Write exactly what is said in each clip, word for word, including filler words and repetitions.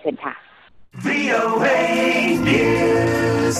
ชิญค่ะวี โอ เอ News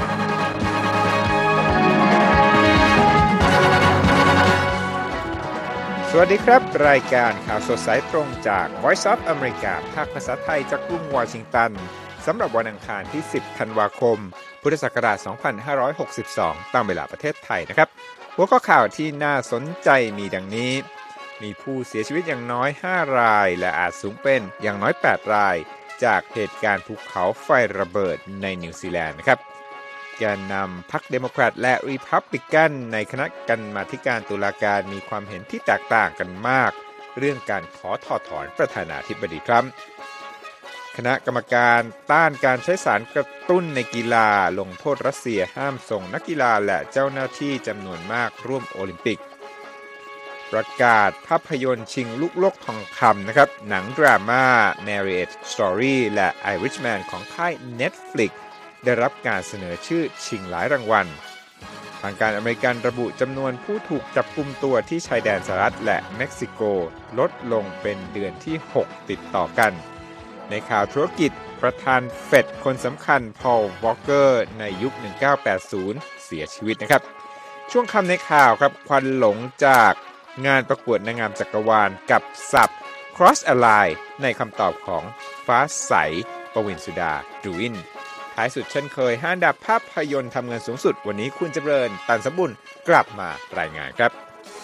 สวัสดีครับรายการข่าวสดสายตรงจาก Voice of America ภาคภาษาไทยจากกรุงวอชิงตันสำหรับวันอังคารที่สิบธันวาคมพุทธศักราชสองพันห้าร้อยหกสิบสองตามเวลาประเทศไทยนะครับหัวข้อข่าวที่น่าสนใจมีดังนี้มีผู้เสียชีวิตอย่างน้อยห้ารายและอาจสูงเป็นอย่างน้อยแปดรายจากเหตุการณ์ภูเขาไฟระเบิดในนิวซีแลนด์นะครับแกนนำพรรคเดโมแครตและรีพับลิกันในคณะกรรมาธิการตุลาการมีความเห็นที่แตกต่างกันมากเรื่องการขอถอดถอนประธานาธิบดีทรัมป์คณะกรรมการต้านการใช้สารกระตุ้นในกีฬาลงโทษรัสเซียห้ามส่งนักกีฬาและเจ้าหน้าที่จำนวนมากร่วมโอลิมปิกประกาศภาพยนตร์ชิงลูกโลกทองคำนะครับหนังดราม่า Marriage Story และ Irishman ของค่าย Netflix ได้รับการเสนอชื่อชิงหลายรางวัลทางการอเมริกันระบุจำนวนผู้ถูกจับกุมตัวที่ชายแดนสหรัฐและเม็กซิโกลดลงเป็นเดือนที่หกติดต่อกันในข่าวธุรกิจประธานเฟดคนสำคัญพอล วอลเกอร์ในยุคหนึ่งพันเก้าร้อยแปดสิบเสียชีวิตนะครับช่วงค่ำในข่าวครับควันหลงจากงานประกวดนางงามจักรวาลกับศัพท์ Cross Ally ในคำตอบของฟ้าใสปวินสุดาดูอินท้ายสุดเช่นเคยห้าอันดับภาพยนตร์ทำเงินสูงสุดวันนี้คุณจำเริญตันสมบุญกลับมารายงานครับ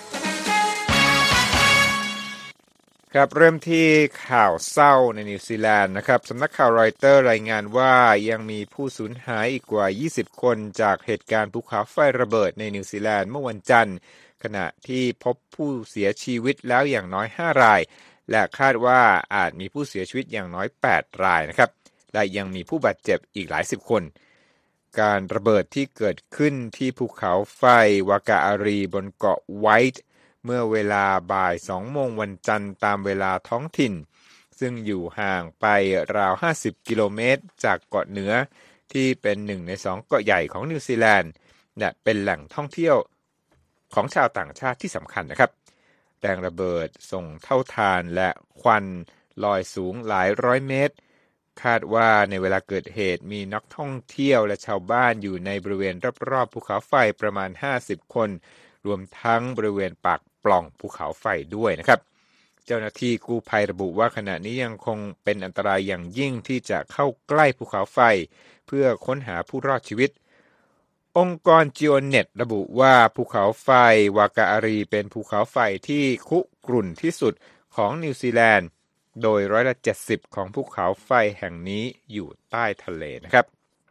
ครับเริ่มที่ข่าวเศร้าในนิวซีแลนด์นะครับสำนักข่าวรอยเตอร์รายงานว่ายังมีผู้สูญหายอีกกว่ายี่สิบคนจากเหตุการณ์ภูเขาไฟระเบิดในนิวซีแลนด์เมื่อวันจันทร์ขณะที่พบผู้เสียชีวิตแล้วอย่างน้อยห้ารายและคาดว่าอาจมีผู้เสียชีวิตอย่างน้อยแปดรายนะครับและยังมีผู้บาดเจ็บอีกหลายสิบคนการระเบิดที่เกิดขึ้นที่ภูเขาไฟวากาอารีบนเกาะไวท์เมื่อเวลาบ่ายสองโมงวันจันทร์ตามเวลาท้องถิ่นซึ่งอยู่ห่างไปราวห้าสิบกิโลเมตรจากเกาะเหนือที่เป็นหนึ่งในสองเกาะใหญ่ของนิวซีแลนด์และเป็นแหล่งท่องเที่ยวของชาวต่างชาติที่สำคัญนะครับแรงระเบิดส่งเท่าฐานและควันลอยสูงหลายร้อยเมตรคาดว่าในเวลาเกิดเหตุมีนักท่องเที่ยวและชาวบ้านอยู่ในบริเวณรอบๆภูเขาไฟประมาณห้าสิบคนรวมทั้งบริเวณปากปล่องภูเขาไฟด้วยนะครับเจ้าหน้าที่กู้ภัยระบุว่าขณะนี้ยังคงเป็นอันตรายอย่างยิ่งที่จะเข้าใกล้ภูเขาไฟเพื่อค้นหาผู้รอดชีวิตองค์กรจิโอเน็ตระบุว่าภูเขาไฟวากาอารีเป็นภูเขาไฟที่คุกรุ่นที่สุดของนิวซีแลนด์โดยร้อยละเจ็ดสิบของภูเขาไฟแห่งนี้อยู่ใต้ทะเลนะครับ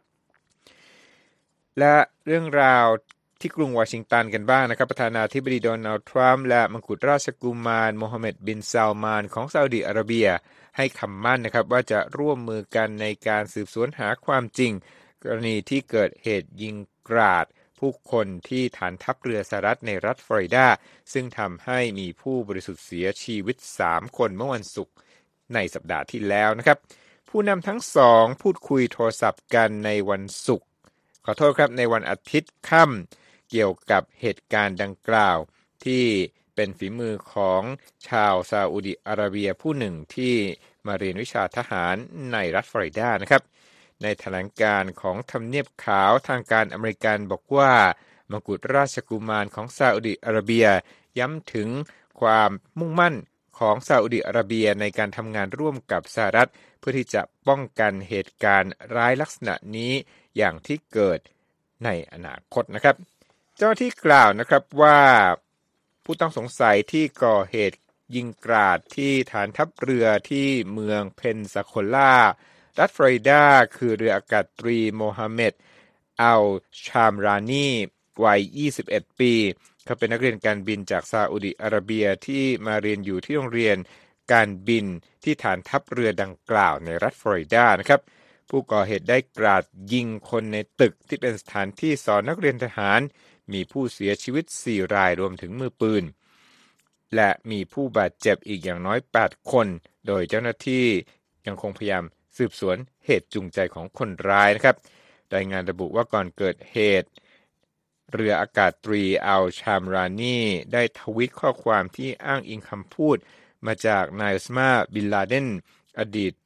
และเรื่องราวที่กรุงวอชิงตันกันบ้างนะครับประธานาธิบดีโดนัลด์ทรัมป์และมังคุฎราชกุมารโมฮัมเหม็ดบินซาลมานของซาอุดิอาระเบียให้คำมั่นนะครับว่าจะร่วมมือกันในการสืบสวนหาความจริงกรณีที่เกิดเหตุยิงกราดผู้คนที่ฐานทัพเรือสหรัฐในรัฐฟลอริดาซึ่งทำให้มีผู้บริสุทธิ์เสียชีวิตสามคนเมื่อวันศุกร์ในสัปดาห์ที่แล้วนะครับผู้นำทั้งสองพูดคุยโทรศัพท์กันในวันศุกร์ขอโทษครับในวันอาทิตย์ค่ำเกี่ยวกับเหตุการณ์ดังกล่าวที่เป็นฝีมือของชาวซาอุดิอาระเบียผู้หนึ่งที่มาเรียนวิชาทหารในรัฐฟลอริดานะครับในแถลงการณ์ของทำเนียบขาวทางการอเมริกันบอกว่ามังคุฎราชกุมารของซาอุดิอาระเบียย้ำถึงความมุ่งมั่นของซาอุดิอาระเบียในการทำงานร่วมกับสหรัฐเพื่อที่จะป้องกันเหตุการณ์ร้ายลักษณะนี้อย่างที่เกิดในอนาคตนะครับเจ้าหน้าที่กล่าวนะครับว่าผู้ต้องสงสัยที่ก่อเหตุยิงกราดที่ฐานทัพเรือที่เมืองเพนซาโคลารัฐฟลอริดาคือเรืออากาศตรีโมฮัมเหม็ดอัลชามรานีวัยยี่สิบเอ็ดปีเขาเป็นนักเรียนการบินจากซาอุดิอาระเบียที่มาเรียนอยู่ที่โรงเรียนการบินที่ฐานทัพเรือดังกล่าวในรัฐฟลอริดานะครับผู้ก่อเหตุได้กราดยิงคนในตึกที่เป็นสถานที่สอนนักเรียนทหารมีผู้เสียชีวิตสี่รายรวมถึงมือปืนและมีผู้บาดเจ็บอีกอย่างน้อยแปดคนโดยเจ้าหน้าที่ยังคงพยายามสืบสวนเหตุจูงใจของคนร้ายนะครับรายงานระบุว่าก่อนเกิดเหตุเรืออากาศตรีอัลชามรานีได้ทวีตข้อความที่อ้างอิงคำพูดมาจากนายอุสมาบินลาเดนอดีต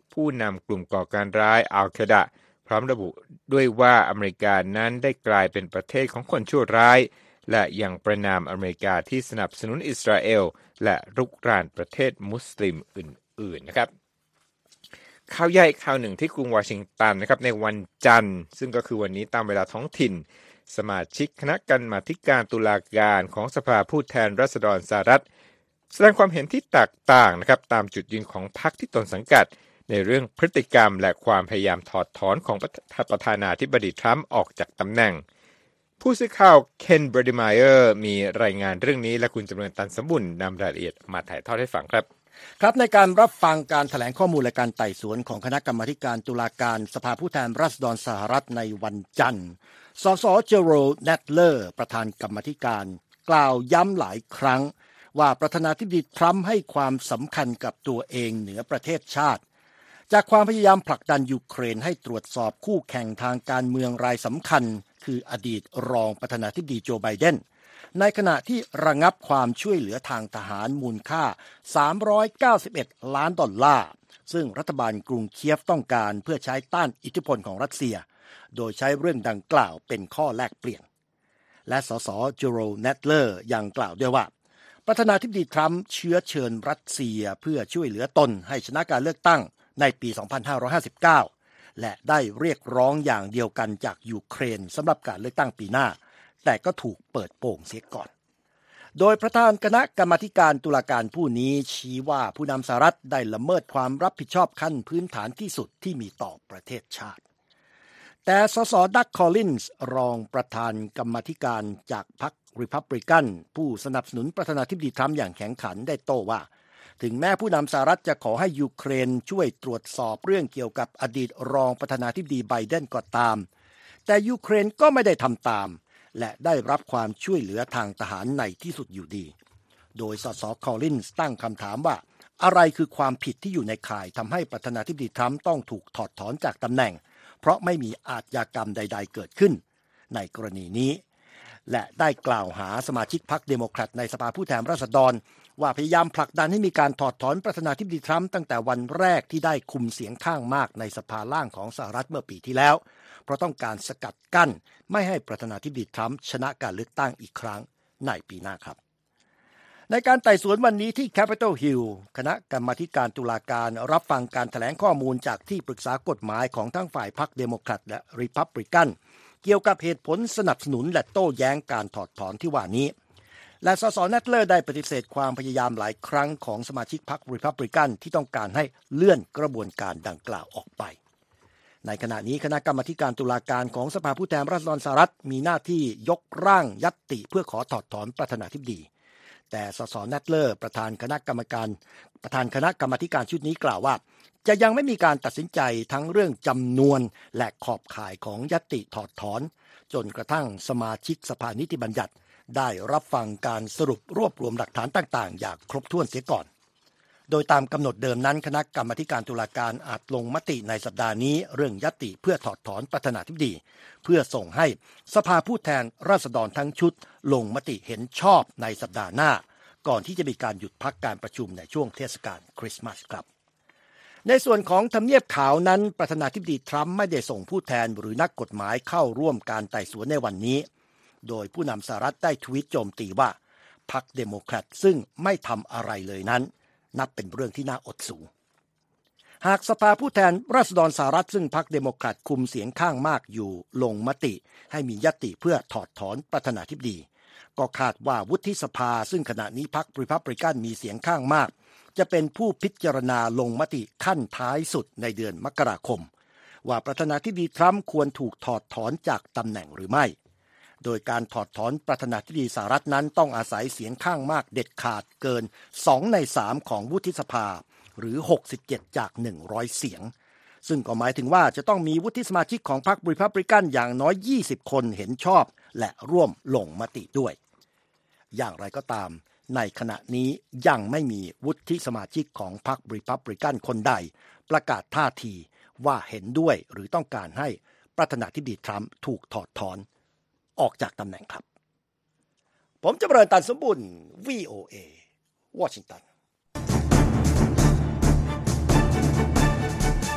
ผู้นำกลุ่มก่อการร้ายอัลกอฎะพร้อมระบุด้วยว่าอเมริกานั้นได้กลายเป็นประเทศของคนชั่วร้ายและยังประณามอเมริกาที่สนับสนุนอิสราเอลและรุกรานประเทศมุสลิมอื่นๆนะครับข่าวใหญ่ข่าวหนึ่งที่กรุงวอชิงตันนะครับในวันจันทร์ซึ่งก็คือวันนี้ตามเวลาท้องถิ่นสมาชิกคณะกรรมาธิการตุลาการของสภาผู้แทนราษฎรสหรัฐแสดงความเห็นที่แตกต่างนะครับตามจุดยืนของพรรคที่ตนสังกัดในเรื่องพฤติกรรมและความพยายามถอดถอนของประธานาธิบดีทรัมป์ออกจากตำแหน่งผู้สื่อข่าวเคนเบรดิไมเออร์มีรายงานเรื่องนี้และคุณจำเริญตันสมบุญนำรายละเอียดมาถ่ายทอดให้ฟังครับครับในการรับฟังการแถลงข้อมูลและการไต่สวนของคณะกรรมาธิการตุลาการสภาผู้แทนราษฎรสหรัฐในวันจันทร์สสเจโรลด์ แนตเลอร์ประธานกรรมาธิการกล่าวย้ำหลายครั้งว่าประธานาธิบดีทรัมป์ให้ความสำคัญกับตัวเองเหนือประเทศชาติจากความพยายามผลักดันยูเครนให้ตรวจสอบคู่แข่งทางการเมืองรายสำคัญคืออดีตรองประธานาธิบดีโจไบเดนในขณะที่ระงับความช่วยเหลือทางทหารมูลค่าสามร้อยเก้าสิบเอ็ดล้านดอลลาร์ซึ่งรัฐบาลกรุงเคียฟต้องการเพื่อใช้ต้านอิทธิพลของรัสเซียโดยใช้เรื่องดังกล่าวเป็นข้อแลกเปลี่ยนและสสเจโรลด์ แนตเลอร์ยังกล่าวด้วยว่าประธานาธิบดีทรัมป์เชื้อเชิญรัสเซียเพื่อช่วยเหลือตนให้ชนะการเลือกตั้งในปีสองพันห้าร้อยห้าสิบเก้าและได้เรียกร้องอย่างเดียวกันจากยูเครนสำหรับการเลือกตั้งปีหน้าแต่ก็ถูกเปิดโปงเสียก่อนโดยประธานคณะกรรมาธิการตุลาการผู้นี้ชี้ว่าผู้นำสหรัฐได้ละเมิดความรับผิดชอบขั้นพื้นฐานที่สุดที่มีต่อประเทศชาติแต่สสดักคอลลินส์รองประธานกรรมาธิการจากพรรครีพับลิกันผู้สนับสนุนประธานาธิบดีทรัมป์อย่างแข็งขันได้โต้ว่าถึงแม้ผู้นำสหรัฐจะขอให้ยูเครนช่วยตรวจสอบเรื่องเกี่ยวกับอดีตรองประธานาธิบดีไบเดนก็ตามแต่ยูเครนก็ไม่ได้ทำตามและได้รับความช่วยเหลือทางทหารในที่สุดอยู่ดีโดยสสคอลลินส์ตั้งคำถามว่าอะไรคือความผิดที่อยู่ในข่ายทำให้ประธานาธิบดีทรัมป์ต้องถูกถอดถอนจากตำแหน่งเพราะไม่มีอาชญากรรมใดๆเกิดขึ้นในกรณีนี้และได้กล่าวหาสมาชิกพรรคเดโมแครตในสภาผู้แทนราษฎรว่าพยายามผลักดันให้มีการถอดถอนประธานาธิบดีทรัมป์ตั้งแต่วันแรกที่ได้คุมเสียงข้างมากในสภาล่างของสหรัฐเมื่อปีที่แล้วเพราะต้องการสกัดกั้นไม่ให้ประธานาธิบดีทรัมป์ชนะการเลือกตั้งอีกครั้งในปีหน้าครับในการไต่สวนวันนี้ที่ Capitol Hill คณะกรรมาธิการตุลาการรับฟังการแถลงข้อมูลจากที่ปรึกษากฎหมายของทั้งฝ่ายพรรคเดโมแครตและรีพับลิกันเกี่ยวกับเหตุผลสนับสนุนและโต้แย้งการถอดถอนที่ว่านี้และสสแนตเลอร์ได้ปฏิเสธความพยายามหลายครั้งของสมาชิกพรรครีพับลิกันที่ต้องการให้เลื่อนกระบวนการดังกล่าวออกไปในขณะนี้คณะกรรมาการตุลาการของสภาผู้แทนราษฎรสหรัฐมีหน้าที่ยกร่างญัตติเพื่อขอถอดถอนประธานาธิบดีแต่สสแนตเลอร์ประธานคณะกรรมการประธานคณะกรรมาการชุดนี้กล่าวว่าจะยังไม่มีการตัดสินใจทั้งเรื่องจำนวนและขอบข่ายของญัตติถอดถอนจนกระทั่งสมาชิกสภานิติบัญญัติได้รับฟังการสรุปรวบรวมหลักฐานต่างๆอย่างครบถ้วนเสียก่อนโดยตามกำหนดเดิมนั้นคณะกรรมาการตุลาการอาจลงมติในสัปดาห์นี้เรื่องญัตติเพื่อถอดถอนประธานาธิบดีเพื่อส่งให้สภาผู้แทนราษฎรทั้งชุดลงมติเห็นชอบในสัปดาห์หน้าก่อนที่จะมีการหยุดพักการประชุมในช่วงเทศกาลคริสต์มาสครับในส่วนของทำเนียบขาวนั้นประธานาธิบดีทรัมป์ไม่ได้ส่งผู้แทนหรือนักกฎหมายเข้าร่วมการไต่สวนในวันนี้โดยผู้นำสหรัฐได้ทวีตโจมตีว่าพรรคเดโมแครตซึ่งไม่ทำอะไรเลยนั้นนับเป็นเรื่องที่น่าอดสูหากสภาผู้แทนราษฎรสหรัฐซึ่งพรรคเดโมแครตคุมเสียงข้างมากอยู่ลงมติให้มีญัตติเพื่อถอดถอนประธานาธิบดีก็คาดว่าวุฒิสภาซึ่งขณะนี้พรรครีพับลิกันมีเสียงข้างมากจะเป็นผู้พิจารณาลงมติขั้นท้ายสุดในเดือนมกราคมว่าประธานาธิบดีทรัมป์ควรถูกถอดถอนจากตำแหน่งหรือไม่โดยการถอดถอนประธานาธิบดีสหรัฐนั้นต้องอาศัยเสียงข้างมากเด็ดขาดเกินสองในสามของวุฒิสภาหรือหกสิบเจ็ดจากหนึ่งร้อยเสียงซึ่งก็หมายถึงว่าจะต้องมีวุฒิสมาชิกของพรรครีพับลิกันอย่างน้อยยี่สิบคนเห็นชอบและร่วมลงมติด้วยอย่างไรก็ตามในขณะนี้ยังไม่มีวุฒิสมาชิกของพรรครีพับลิกันคนใดประกาศท่าทีว่าเห็นด้วยหรือต้องการให้ประธานาธิบดีทรัมป์ถูกถอดถอนออกจากตำแหน่งครับผมจำเริญตันสมบุญ วี โอ เอ วอชิงตัน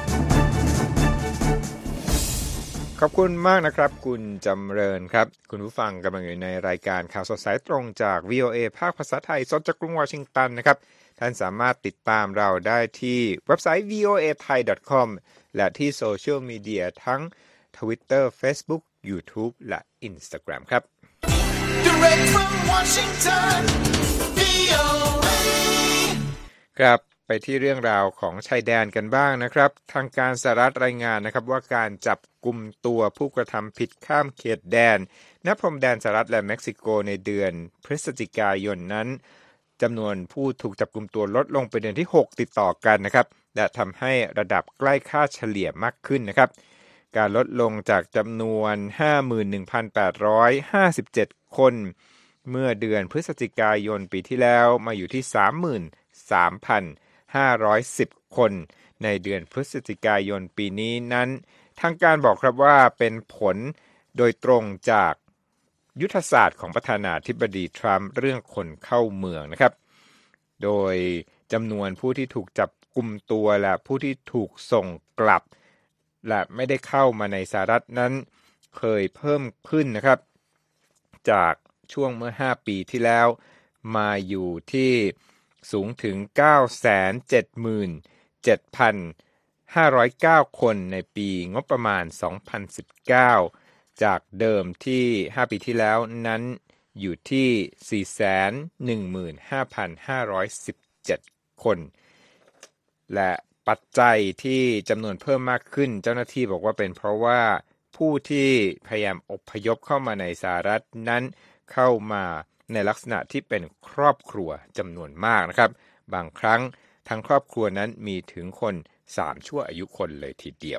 ขอบคุณมากนะครับคุณจำเริญครับคุณผู้ฟังกำลังอยู่ในรายการข่าวสดสายตรงจาก วี โอ เอ ภาคภาษาไทยสดจากกรุงวอชิงตันนะครับท่านสามารถติดตามเราได้ที่เว็บไซต์ วี โอ เอ ไทย ดอท คอม และที่โซเชียลมีเดียทั้ง Twitter Facebook YouTube และ Instagram ครับ Direct from Washington วี โอ เอครับไปที่เรื่องราวของชายแดนกันบ้างนะครับทางการสหรัฐรายงานนะครับว่าการจับกุมตัวผู้กระทำผิดข้ามเขตแดนณพรมแดนสหรัฐและเม็กซิโกในเดือนพฤศจิกายนนั้นจำนวนผู้ถูกจับกุมตัวลดลงเป็นเดือนที่หกติดต่อกันนะครับและทำให้ระดับใกล้ค่าเฉลี่ยมากขึ้นนะครับการลดลงจากจำนวน ห้าหมื่นหนึ่งพันแปดร้อยห้าสิบเจ็ด คนเมื่อเดือนพฤศจิกายนปีที่แล้วมาอยู่ที่ สามหมื่นสามพันห้าร้อยสิบ คนในเดือนพฤศจิกายนปีนี้นั้นทางการบอกครับว่าเป็นผลโดยตรงจากยุทธศาสตร์ของประธานาธิบดีทรัมป์เรื่องคนเข้าเมืองนะครับโดยจำนวนผู้ที่ถูกจับกุมตัวและผู้ที่ถูกส่งกลับและไม่ได้เข้ามาในสหรัฐนั้นเคยเพิ่มขึ้นนะครับจากช่วงเมื่อห้าปีที่แล้วมาอยู่ที่สูงถึง เก้าแสนเจ็ดหมื่นเจ็ดพันห้าร้อยเก้า คนในปีงบประมาณสองพันสิบเก้าจากเดิมที่ห้าปีที่แล้วนั้นอยู่ที่ สี่แสนหนึ่งหมื่นห้าพันห้าร้อยสิบเจ็ด คนและปัจจัยที่จำนวนเพิ่มมากขึ้นเจ้าหน้าที่บอกว่าเป็นเพราะว่าผู้ที่พยายามอพยพเข้ามาในสหรัฐนั้นเข้ามาในลักษณะที่เป็นครอบครัวจำนวนมากนะครับบางครั้งทั้งครอบครัวนั้นมีถึงคนสามชั่วอายุคนเลยทีเดียว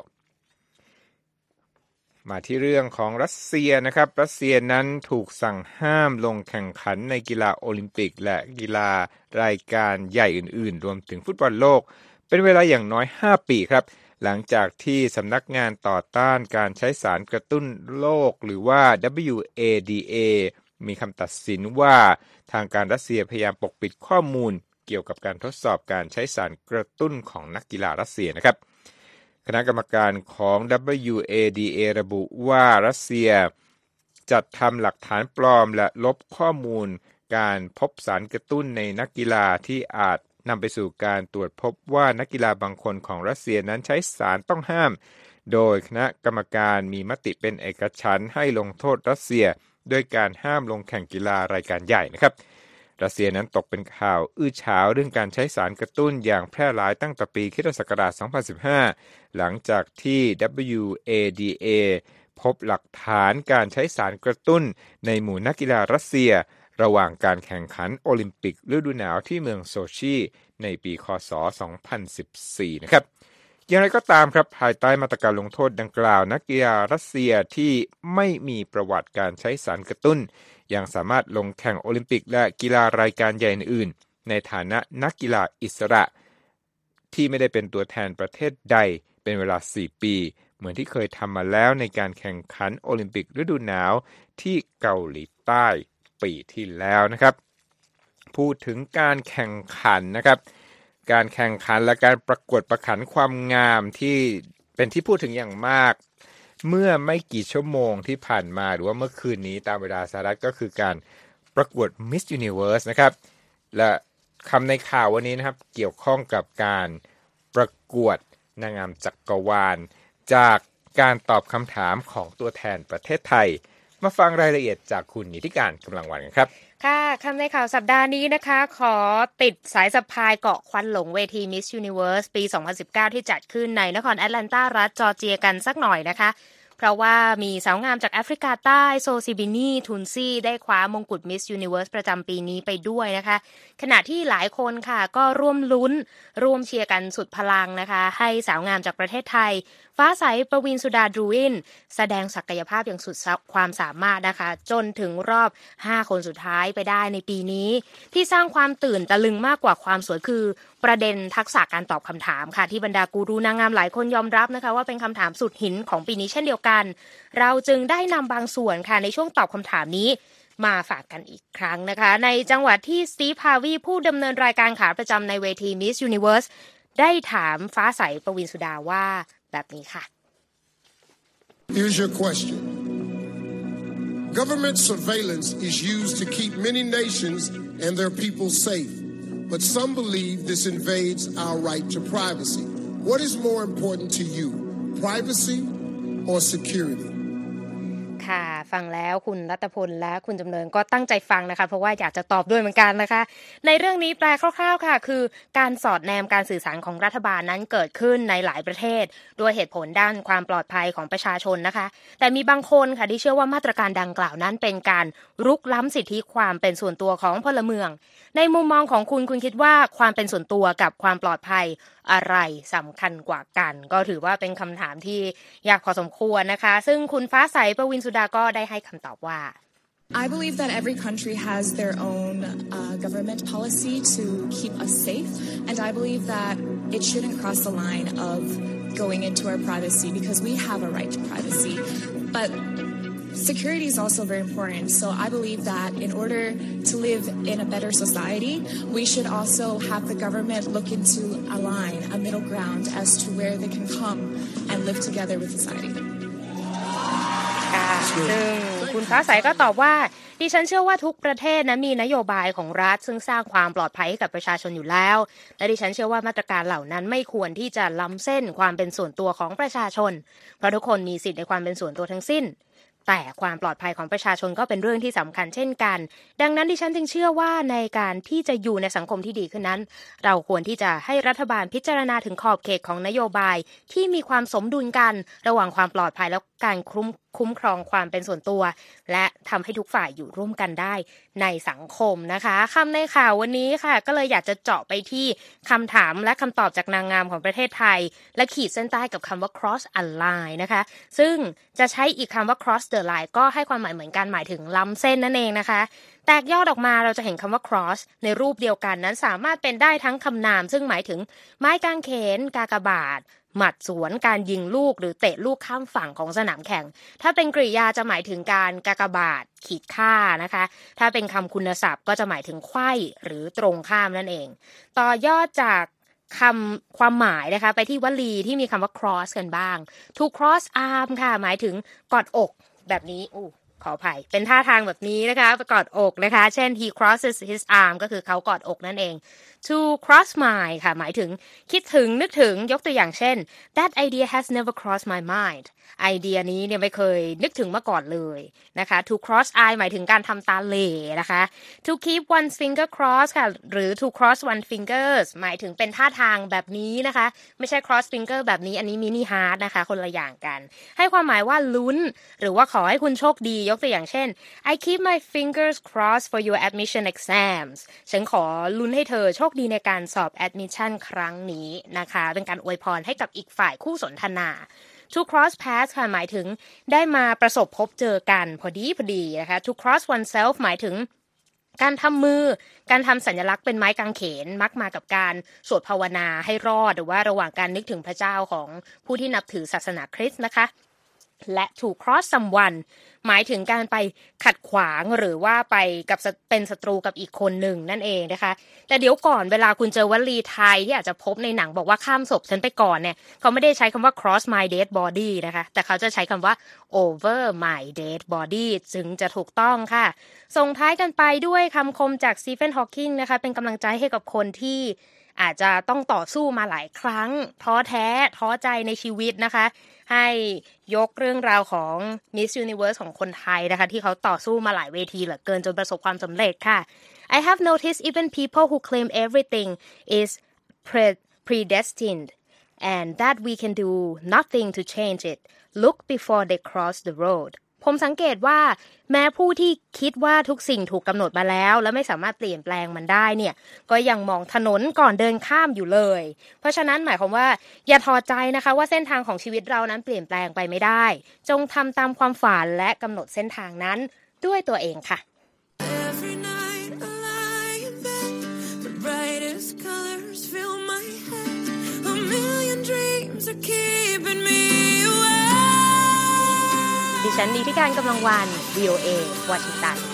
มาที่เรื่องของรัสเซียนะครับรัสเซียนั้นถูกสั่งห้ามลงแข่งขันในกีฬาโอลิมปิกและกีฬารายการใหญ่อื่นๆรวมถึงฟุตบอลโลกเป็นเวลาอย่างน้อยห้าปีครับหลังจากที่สำนักงานต่อต้านการใช้สารกระตุ้นโรคหรือว่า ดับเบิลยู เอ ดี เอ มีคำตัดสินว่าทางการรัสเซียพยายามปกปิดข้อมูลเกี่ยวกับการทดสอบการใช้สารกระตุ้นของนักกีฬารัสเซียนะครับคณะกรรมการของ ดับเบิลยู เอ ดี เอ ระบุว่ารัสเซียจัดทำหลักฐานปลอมและลบข้อมูลการพบสารกระตุ้นในนักกีฬาที่อาจนำไปสู่การตรวจพบว่านักกีฬาบางคนของรัสเซียนั้นใช้สารต้องห้ามโดยคณะกรรมการมีมติเป็นเอกฉันท์ให้ลงโทษรัสเซียด้วยการห้ามลงแข่งกีฬารายการใหญ่นะครับรัสเซียนั้นตกเป็นข่าวอื้อฉาวเรื่องการใช้สารกระตุ้นอย่างแพร่หลายตั้งแต่ปีค.ศ. สองพันสิบห้าหลังจากที่ ดับเบิลยู เอ ดี เอ พบหลักฐานการใช้สารกระตุ้นในหมู่นักกีฬารัสเซียระหว่างการแข่งขันโอลิมปิกฤดูหนาวที่เมืองโซชีในปีค.ศ. สองพันสิบสี่นะครับอย่างไรก็ตามครับภายใต้มาตรการลงโทษดังกล่าวนักกีฬารัสเซียที่ไม่มีประวัติการใช้สารกระตุ้นยังสามารถลงแข่งโอลิมปิกและกีฬารายการใหญ่อื่นๆในฐานะนักกีฬาอิสระที่ไม่ได้เป็นตัวแทนประเทศใดเป็นเวลาสี่ปีเหมือนที่เคยทำมาแล้วในการแข่งขันโอลิมปิกฤดูหนาวที่เกาหลีใต้ปีที่แล้วนะครับพูดถึงการแข่งขันนะครับการแข่งขันและการประกวดประขันความงามที่เป็นที่พูดถึงอย่างมากเมื่อไม่กี่ชั่วโมงที่ผ่านมาหรือว่าเมื่อคืนนี้ตามเวลาสหรัฐก็คือการประกวด Miss Universe นะครับและคำในข่าววันนี้นะครับเกี่ยวข้องกับการประกวดนางงามจักรวาลจากการตอบคำถามของตัวแทนประเทศไทยมาฟังรายละเอียดจากคุณนิติการกำลังวันกันครับค่ะคำในข่าวสัปดาห์นี้นะคะขอติดสายสะพายเกาะควันหลงเวที Miss Universe ปี สองพันสิบเก้า ที่จัดขึ้นในนครแอตแลนตารัฐจอร์เจียกันสักหน่อยนะคะเพราะว่ามีสาวงามจากแอฟริกาใต้โซซิบินีทุนซี่ได้คว้ามงกุฎ Miss Universe ประจำปีนี้ไปด้วยนะคะขณะที่หลายคนค่ะก็ร่วมลุ้นร่วมเชียร์กันสุดพลังนะคะให้สาวงามจากประเทศไทยฟ้าใสประวินสุดาดรูอินแสดงศักยภาพอย่างสุดความสามารถนะคะจนถึงรอบห้าคนสุดท้ายไปได้ในปีนี้ที่สร้างความตื่นตะลึงมากกว่าความสวยคือประเด็นทักษะการตอบคำถามค่ะที่บรรดากูรูนางงามหลายคนยอมรับนะคะว่าเป็นคำถามสุดหินของปีนี้เช่นเดียวกันเราจึงได้นำบางส่วนค่ะในช่วงตอบคำถามนี้มาฝากกันอีกครั้งนะคะในจังหวัดที่สตีฟฮาวีผู้ดำเนินรายการขาประจำในเวที Miss Universe ได้ถามฟ้าใสประวินสุดาว่าแบบนี้ค่ะ Here's your question. Government surveillance is used to keep many nations and their people safe, but some believe this invades our right to privacy. What is more important to you, privacy or security? ค่ะฟังแล้วคุณรัตพลและคุณจำเริญก็ตั้งใจฟังนะคะเพราะว่าอยากจะตอบด้วยเหมือนกันนะคะในเรื่องนี้แปลคร่าวๆค่ะคือการสอดแนมการสื่อสารของรัฐบาลนั้นเกิดขึ้นในหลายประเทศด้วยเหตุผลด้านความปลอดภัยของประชาชนนะคะแต่มีบางคนค่ะที่เชื่อว่ามาตรการดังกล่าวนั้นเป็นการรุกล้ำสิทธิความเป็นส่วนตัวของพลเมืองในมุมมองของคุณคุณคิดว่าความเป็นส่วนตัวกับความปลอดภัยอะไรสำคัญกว่ากันก็ถือว่าเป็นคำถามที่ยากพอสมควรนะคะซึ่งคุณฟ้าใสประวินสุดาก็ได้ให้คำตอบว่า I believe that every country has their own uh, government policy to keep us safe, and I believe that it shouldn't cross the line of going into our privacy because we have a right to privacy. But security is also very important, so I believe that in order to live in a better society, we should also have the government look into a line, a middle ground as to where they can come and live together with society. ซึ่งคุณฟ้าใสก็ตอบว่าดิฉันเชื่อว่าทุกประเทศนะมีนโยบายของรัฐซึ่งสร้างความปลอดภัยให้กับประชาชนอยู่แล้วและดิฉันเชื่อว่ามาตรการเหล่านั้นไม่ควรที่จะล้ำเส้นความเป็นส่วนตัวของประชาชนเพราะทุกคนมีสิทธิในความเป็นส่วนตัวทั้งสิ้นแต่ความปลอดภัยของประชาชนก็เป็นเรื่องที่สำคัญเช่นกันดังนั้นดิฉันจึงเชื่อว่าในการที่จะอยู่ในสังคมที่ดีขึ้นนั้นเราควรที่จะให้รัฐบาลพิจารณาถึงขอบเขตของนโยบายที่มีความสมดุลกันระหว่างความปลอดภัยและการคุ้มคุ้มครองความเป็นส่วนตัวและทำให้ทุกฝ่ายอยู่ร่วมกันได้ในสังคมนะคะคำในข่าววันนี้ค่ะก็เลยอยากจะเจาะไปที่คำถามและคำตอบจากนางงามของประเทศไทยและขีดเส้นใต้กับคำว่า cross a line นะคะซึ่งจะใช้อีกคำว่า cross the line ก็ให้ความหมายเหมือนกันหมายถึงล้ำเส้นนั่นเองนะคะแตกยอดออกมาเราจะเห็นคำว่า cross ในรูปเดียวกันนั้นสามารถเป็นได้ทั้งคำนามซึ่งหมายถึงไม้กางเขนกากบาทหมัดสวนการยิงลูกหรือเตะลูกข้ามฝั่งของสนามแข่งถ้าเป็นกริยาจะหมายถึงการกากบาทขีดค่านะคะถ้าเป็นคำคุณศัพท์ก็จะหมายถึงไขว้หรือตรงข้ามนั่นเองต่อยอดจากคำความหมายนะคะไปที่วลีที่มีคำว่า cross กันบ้าง to cross arm ค่ะหมายถึงกอดอกแบบนี้อู้ขออภัยเป็นท่าทางแบบนี้นะคะกอดอกนะคะเช่น he crosses his arm ก็คือเขากอดอกนั่นเอง to cross mind ค่ะหมายถึงคิดถึงนึกถึงยกตัวอย่างเช่น that idea has never crossed my mind ไอเดียนี้เนี่ยไม่เคยนึกถึงมาก่อนเลยนะคะ to cross eye หมายถึงการทำตาเหล่นะคะ to keep one finger cross ค่ะหรือ to cross one fingers หมายถึงเป็นท่าทางแบบนี้นะคะไม่ใช่ cross finger แบบนี้อันนี้ mini heart นะคะคนละอย่างกันให้ความหมายว่าลุ้นหรือว่าขอให้คุณโชคดียกตัวอย่างเช่น I keep my fingers crossed for your admission exams ฉันขอลุ้นให้เธอโชคดีในการสอบ admission ครั้งนี้นะคะเป็นการอวยพรให้กับอีกฝ่ายคู่สนทนาto cross paths ค่ะหมายถึงได้มาประสบพบเจอกันพอดีพอดีนะคะ to cross oneself หมายถึงการทำมือการทำสัญลักษณ์เป็นไม้กางเขนมักมากับการสวดภาวนาให้รอดหรือว่าระหว่างการนึกถึงพระเจ้าของผู้ที่นับถือศาสนาคริสต์นะคะและ to cross someone หมายถึงการไปขัดขวางหรือว่าไปกับเป็นศัตรูกับอีกคนหนึ่งนั่นเองนะคะแต่เดี๋ยวก่อนเวลาคุณเจอวลีไทยที่อาจจะพบในหนังบอกว่าข้ามศพฉันไปก่อนเนี่ยเขาไม่ได้ใช้คำว่า cross my dead body นะคะแต่เขาจะใช้คำว่า over my dead body จึงจะถูกต้องค่ะส่งท้ายกันไปด้วยคำคมจากสตีเฟนฮอว์กิงนะคะเป็นกำลังใจให้กับคนที่อาจจะต้องต่อสู้มาหลายครั้งท้อแท้ท้อใจในชีวิตนะคะให้ยกเรื่องราวของ Miss Universe ของคนไทยนะคะที่เขาต่อสู้มาหลายเวทีเหลือเกินจนประสบความสำเร็จค่ะ I have noticed even people who claim everything is pre- predestined and that we can do nothing to change it look before they cross the roadผมสังเกตว่าแม้ผู้ที่คิดว่าทุกสิ่งถูกกำหนดมาแล้วและไม่สามารถเปลี่ยนแปลงมันได้เนี่ยก็ยังมองถนนก่อนเดินข้ามอยู่เลยเพราะฉะนั้นหมายความว่าอย่าท้อใจนะคะว่าเส้นทางของชีวิตเรานั้นเปลี่ยนแปลงไปไม่ได้จงทำตามความฝันและกำหนดเส้นทางนั้นด้วยตัวเองค่ะ Every night I lie in bed, the brightest colors fill my head. A million dreams are keeping me awake. ดิฉันนิติการกำลังวัน วี โอ เอ วอชิงตัน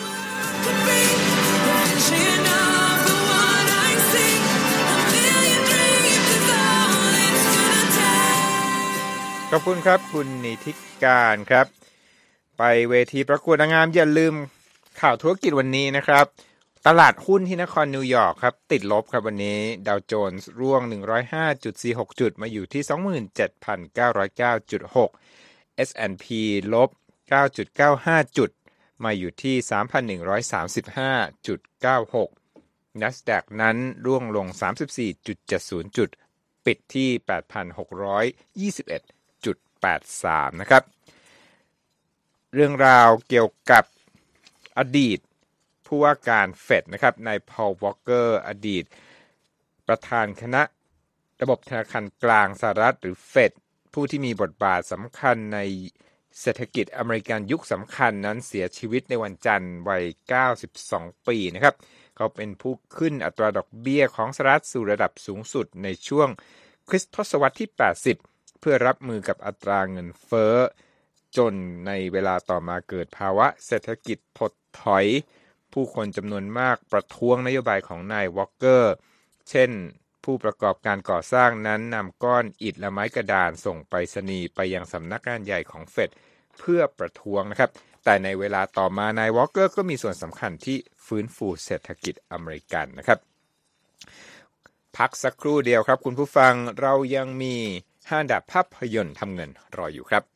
ขอบคุณครับคุณนิติการครับไปเวทีประกวดนางงามอย่าลืมข่าวธุรกิจวันนี้นะครับตลาดหุ้นที่นครนิวยอร์กครับติดลบครับวันนี้ดาวโจนส์ร่วง หนึ่งร้อยห้าจุดสี่หก จุดมาอยู่ที่ สองหมื่นเจ็ดพันเก้าร้อยเก้าจุดหก เอส แอนด์ พี ลบ เก้าจุดเก้าห้า จุดมาอยู่ที่ สามพันหนึ่งร้อยสามสิบห้าจุดเก้าหก NASDAQ นั้นร่วงลง สามสิบสี่จุดเจ็ดศูนย์ จุดปิดที่ แปดพันหกร้อยยี่สิบเอ็ดจุดแปดสาม นะครับเรื่องราวเกี่ยวกับอดีตผู้ว่าการเฟดนะครับนายพอล วอลเกอร์อดีตประธานคณะระบบธนาคารกลางสหรัฐหรือเฟดผู้ที่มีบทบาทสำคัญในเศรษฐกิจอเมริกันยุคสำคัญนั้นเสียชีวิตในวันจันทร์วัยเก้าสิบสองปีนะครับเขาเป็นผู้ขึ้นอัตราดอกเบี้ยของสหรัฐสู่ระดับสูงสุดในช่วงคริสตศตวรรษที่แปดสิบเพื่อรับมือกับอัตราเงินเฟ้อจนในเวลาต่อมาเกิดภาวะเศรษฐกิจถดถอยผู้คนจำนวนมากประท้วงนโยบายของนายวอลเกอร์เช่นผู้ประกอบการก่อสร้างนั้นนำก้อนอิฐและไม้กระดานส่งไปรษณีย์ไปยังสำนักงานใหญ่ของเฟดเพื่อประท้วงนะครับแต่ในเวลาต่อมานายวอลเกอร์ก็มีส่วนสำคัญที่ฟื้นฟูเศรษฐกิจอเมริกันนะครับพักสักครู่เดียวครับคุณผู้ฟังเรายังมีห้าอันดับภาพยนตร์ทำเงินรออยู่ครับ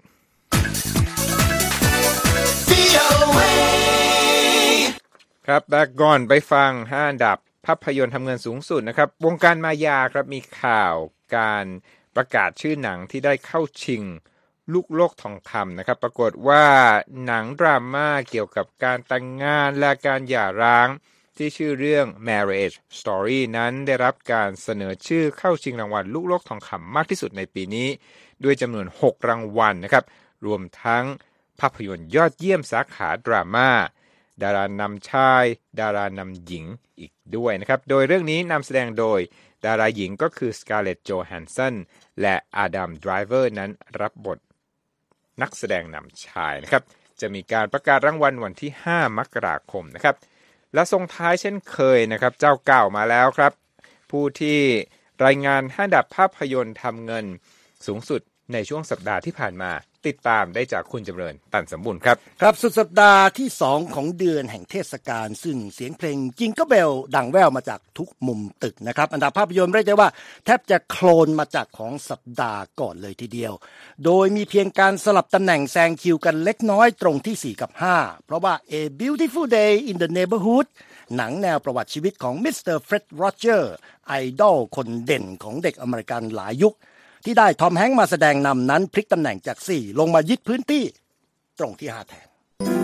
ครับแต่ก่อนไปฟังห้าอันดับภาพยนตร์ทำเงินสูงสุดนะครับวงการมายาครับมีข่าวการประกาศชื่อหนังที่ได้เข้าชิงลูกโลกทองคำนะครับปรากฏว่าหนังดราม่าเกี่ยวกับการแต่งงานและการหย่าร้างที่ชื่อเรื่อง Marriage Story นั้นได้รับการเสนอชื่อเข้าชิงรางวัลลูกโลกทองคำมากที่สุดในปีนี้ด้วยจำนวนหกรางวัลนะครับรวมทั้งภาพยนตร์ยอดเยี่ยมสาขาดราม่าดารานำชายดารานำหญิงอีกด้วยนะครับโดยเรื่องนี้นำแสดงโดยดาราหญิงก็คือสการ์เล็ต โจแฮนสันและอาดัม ไดรเวอร์นั้นรับบทนักแสดงนำชายนะครับจะมีการประกาศรางวัลวันที่ห้ามกราคมนะครับและส่งท้ายเช่นเคยนะครับเจ้าเก่ามาแล้วครับผู้ที่รายงานห้าอันดับภาพยนตร์ทำเงินสูงสุดในช่วงสัปดาห์ที่ผ่านมาติดตามได้จากคุณจำเริญตันสมบูรณ์ครับครับสุดสัปดาห์ที่สองของเดือนแห่งเทศกาลซึ่งเสียงเพลงจิงเกิลเบลดังแว่วมาจากทุกมุมตึกนะครับอันดับภาพยนตร์เรียกได้ว่าแทบจะโคลนมาจากของสัปดาห์ก่อนเลยทีเดียวโดยมีเพียงการสลับตำแหน่งแซงคิวกันเล็กน้อยตรงที่สี่กับห้าเพราะว่า A Beautiful Day in the Neighborhood หนังแนวประวัติชีวิตของมิสเตอร์เฟร็ด โรเจอร์ไอดอลคนเด่นของเด็กอเมริกันหลายยุคที่ได้ทอมแฮงค์มาแสดงนำนั้นพลิกตำแหน่งจากสี่ลงมายึดพื้นที่ตรงที่ห้าแทน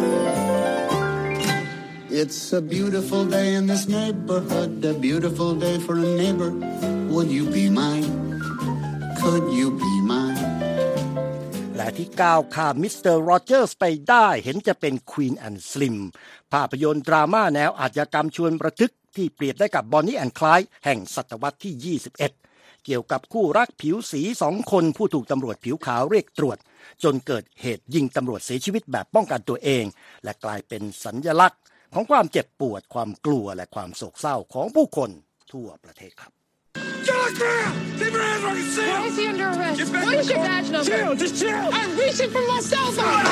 It's a beautiful day in this neighborhood, a beautiful day for a neighbor. Would you be mine? Could you be mine? และที่ก้าวข้ามมิสเตอร์โรเจอร์สไปได้เห็นจะเป็น Queen and Slim ภาพยนตร์ดราม่าแนวอาชญากรรมชวนระทึกที่เปรียบได้กับบอนนี่แอนด์ไคลด์แห่งศตวรรษที่ยี่สิบเอ็ดเกี่ยวกับคู่รักผิวสีสองคนผู้ถูกตำรวจผิวขาวเรียกตรวจจนเกิดเหตุยิงตำรวจเสียชีวิตแบบป้องกันตัวเองและกลายเป็นสัญลักษณ์ของความเจ็บปวดความกลัวและความโศกเศร้าของผู้คนทั่วประเทศครับ Keep your hands where I can see Why is he under arrest? What is your badge number? Chill, just chill. I'm reaching for my cell phone.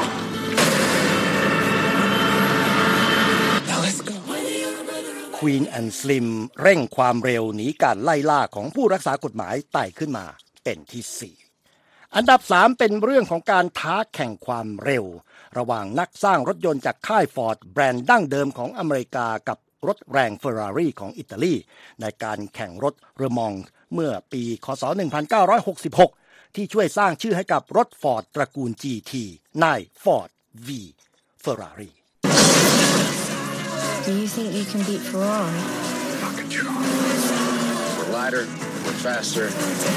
Now let's go. Queen and Slim เร่งความเร็วหนีการไล่ล่าของผู้รักษากฎหมายไต่ขึ้นมาเป็นที่สี่อันดับสามเป็นเรื่องของการท้าแข่งความเร็วระหว่างนักสร้างรถยนต์จากค่ายฟอร์ดแบรนด์ดั้งเดิมของอเมริกากับรถแรงเฟอร์รารี่ของอิตาลีในการแข่งรถเรอมองเมื่อปีคศหนึ่งพันเก้าร้อยหกสิบหกที่ช่วยสร้างชื่อให้กับรถฟอร์ดตระกูล จี ที ใน Ford V Ferrari Do you think you can beat Ferrari? Fucking sure. We're lighter, we're faster.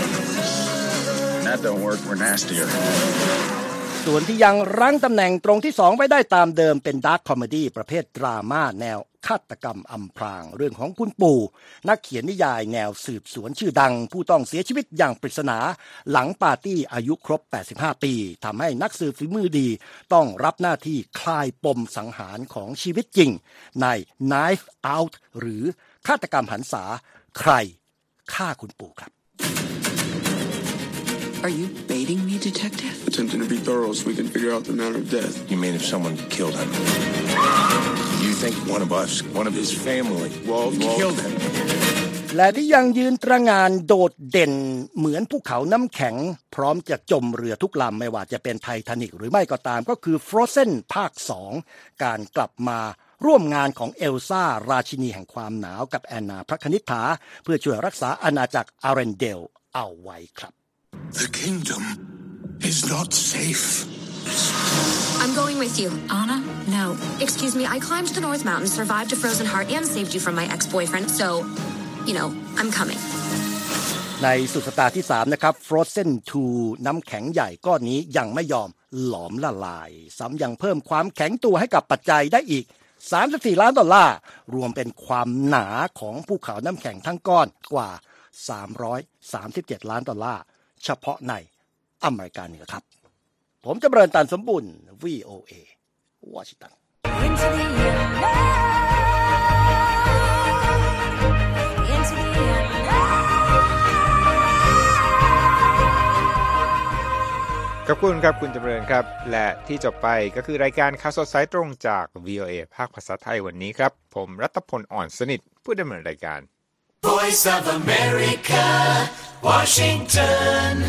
That don't work, we're nastier. ส่วนที่ยังรั้งตำแหน่งตรงที่สองไว้ได้ตามเดิมเป็นดาร์คคอมเมดี้ประเภทดราม่าแนวฆาตกรรมอำพรางเรื่องของคุณปู่นักเขียนนิยายแนวสืบสวนชื่อดังผู้ต้องเสียชีวิตอย่างปริศนาหลังปาร์ตี้อายุครบแปดสิบห้าปีทำให้นักสืบฝีมือดีต้องรับหน้าที่คลายปมสังหารของชีวิตจริงใน Knife Out หรือฆาตกรรมหันษาใครฆ่าคุณปู่ครับ Are you baiting me, detective? Attempting to be thorough so we can figure out the manner of death. You mean if someone killed him? You think one of us, one of his family, Walt, Walt. killed him? และที่ยังยืนตระหง่านโดดเด่นเหมือนภูเขาน้ำแข็งพร้อมจะจมเรือทุกลำไม่ว่าจะเป็นไททานิกหรือไม่ก็ตามก็คือ Frozen ภาคสองการกลับมาร่วมงานของเอลซ่าราชินีแห่งความหนาวกับแอนนาพระคณิษฐาเพื่อช่วยรักษาอาณาจักรอาเรนเดลเอาไว้ครับ The kingdom is not safe. I'm going with you. Anna? No. Excuse me, I climbed the North Mountain, survived a frozen heart, and saved you from my ex-boyfriend, so, you know, I'm coming. ในสุดสัปดาห์ที่สามนะครับ Frozen ทู น้ำแข็งใหญ่ก้อนนี้ยังไม่ยอมหลอมละลายซ้ำยังเพิ่มความแข็งตัวให้กับปัจจัยได้อีกสามสิบสี่ล้านดอลลาร์รวมเป็นความหนาของภูเขาน้ำแข็งทั้งก้อนกว่าสามร้อยสามสิบเจ็ดล้านดอลลาร์เฉพาะในอเมริกาเหนือครับผมจำเริญตันสมบุญ วี โอ เอ วอชิงตันขอบคุณครับคุณจำเริญครับและที่จบไปก็คือรายการข่าวสดสายตรงจาก วี โอ เอ ภาคภาษาไทยวันนี้ครับผมรัตพลอ่อนสนิทผู้ดำเนินรายการ Voice of America Washington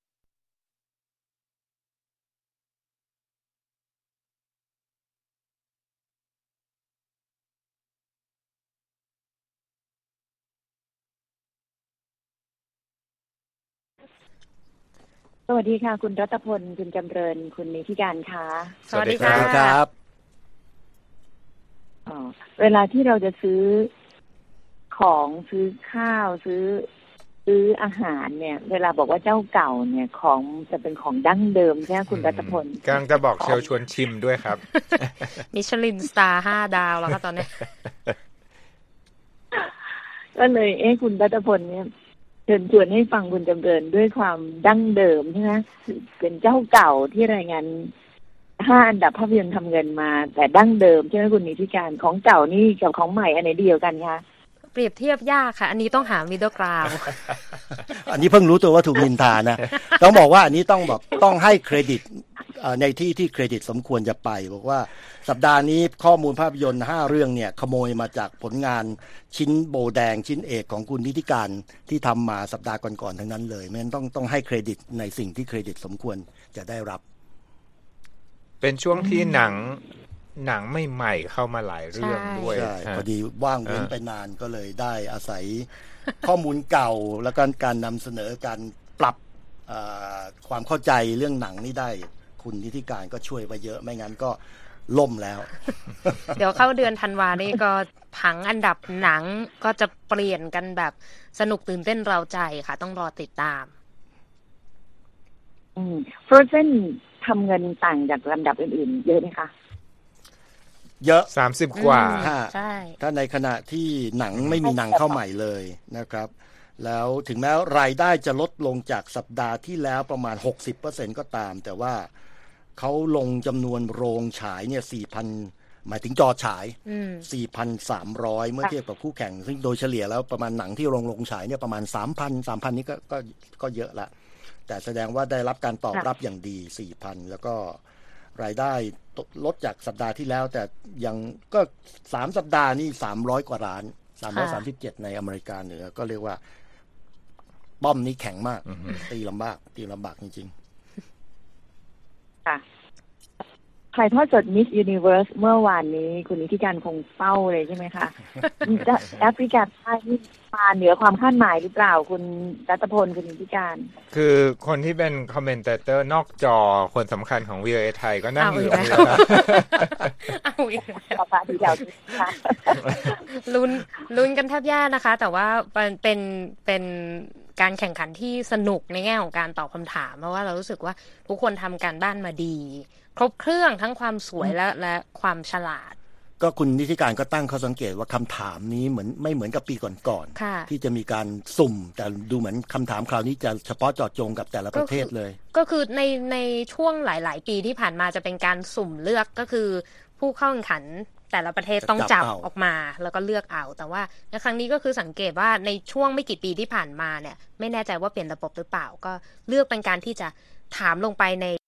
สวัสดีค่ะคุณรัตพลคุณจำเริญคุณนิติการค่ะสวัสดีค่ะครับอ๋อเวลาที่เราจะซื้อของซื้อข้าวซื้อซื้ออาหารเนี่ยเวลาบอกว่าเจ้าเก่าเนี่ยของจะเป็นของดั้งเดิมใช่ไหมคุณรัตพลกำลังจะบอกเชลชวนชิมด้วยครับมิชลินสตาร์ห้าดาวแล้วค่ะตอนนี้ก็เลยเอ๊ะคุณรัตพลเนี่ยเชิญชวนให้ฟังคุณจำเริญด้วยความดั้งเดิมใช่ไหมเป็นเจ้าเก่าที่รายงานห้าอันดับภาพยนตร์ทำเงินมาแต่ดั้งเดิมใช่ไหมคุณนิติการของเก่านี่กับของใหม่อันไหนเดียวกันคะเปรียบเทียบยากค่ะอันนี้ต้องหามิดเดิลกราวด์อันนี้เพิ่งรู้ตัวว่าถูกนินทานะต้องบอกว่าอันนี้ต้องแบบต้องให้เครดิตในที่ที่เครดิตสมควรจะไปบอกว่าสัปดาห์นี้ข้อมูลภาพยนตร์ห้าเรื่องเนี่ยขโมยมาจากผลงานชิ้นโบแดงชิ้นเอกของคุณนิติการที่ทำมาสัปดาห์ก่อนๆทั้งนั้นเลยเพราะฉะนั้นต้องต้องให้เครดิตในสิ่งที่เครดิตสมควรจะได้รับเป็นช่วงที่หนังหนังไม่ใหม่เข้ามาหลายเรื่องด้วยพอดีว่างเว้นไปนานก็เลยได้อาศัยข้อมูลเก่าแล้วก็การนำเสนอการปรับความเข้าใจเรื่องหนังนี่ได้คุณนิติการก็ช่วยไปเยอะไม่งั้นก็ล่มแล้วเดี๋ยวเข้าเดือนธันวานี่ก็ผังอันดับหนังก็จะเปลี่ยนกันแบบสนุกตื่นเต้นเร้าใจค่ะต้องรอติดตามอืม Frozen ทำเงินต่างจากลำดับอื่นๆเยอะไหมคะเยอะสามสิบกว่าใช่ถ้าในขณะที่หนังไม่มีหนังเข้าใหม่เลยนะครับแล้วถึงแม้รายได้จะลดลงจากสัปดาห์ที่แล้วประมาณ หกสิบเปอร์เซ็นต์ ก็ตามแต่ว่าเขาลงจำนวนโรงฉายเนี่ย สี่พัน หมายถึงจอฉาย สี่พันสามร้อย เมื่อเทียบกับคู่แข่งซึ่งโดยเฉลี่ยแล้วประมาณหนังที่โรงโรงฉายเนี่ยประมาณ สามพัน สามพัน นี่ก็ก็ก็เยอะละแต่แสดงว่าได้รับการตอบรับอย่างดี สี่พัน แล้วก็รายได้ลดจากสัปดาห์ที่แล้วแต่ยังก็สามสัปดาห์นี่สามร้อยกว่าล้านสามร้อยสามสิบเจ็ดในอเมริกาเหนือก็เรียกว่าป้อมนี้แข็งมากตีลำบากตีลำบากจริงๆค่ะถ่ายทอดสด Miss Universe เมื่อวานนี้คุณนิติการคงเฝ้าเลยใช่ไหมคะ แอฟริกาใต้ที่มาเหนือความคาดหมายหรือเปล่าคุณรัตพลคุณนิติการคือคนที่เป็นคอมเมนเตอร์นอกจอคนสำคัญของ วี โอ เอ ไทยก็นั่งอยู่นี่แล้วเอาอีกแล้วค่ะทีเดียวลุ้นลุ้นกันแทบแย่นะคะแต่ว่าเป็นเป็นการแข่งขันที่สนุกในแง่ของการตอบคำถามเพราะว่าเรารู้สึกว่าทุกคนทำการบ้านมาดีครบเครื่องทั้งความสวยและและความฉลาดก็คุณนิติการก็ตั้งข้อสังเกตว่าคำถามนี้เหมือนไม่เหมือนกับปีก่อนๆที่จะมีการสุ่มแต่ดูเหมือนคำถามคราวนี้จะเฉพาะเจาะจงกับแต่ละประเทศเลยก็คือในในช่วงหลายๆปีที่ผ่านมาจะเป็นการสุ่มเลือกก็คือผู้เข้าแข่งขันแต่ละประเทศต้องจับออกมาแล้วก็เลือกเอาแต่ว่าในครั้งนี้ก็คือสังเกตว่าในช่วงไม่กี่ปีที่ผ่านมาเนี่ยไม่แน่ใจว่าเปลี่ยนระบบหรือเปล่าก็เลือกเป็นการที่จะถามลงไปใน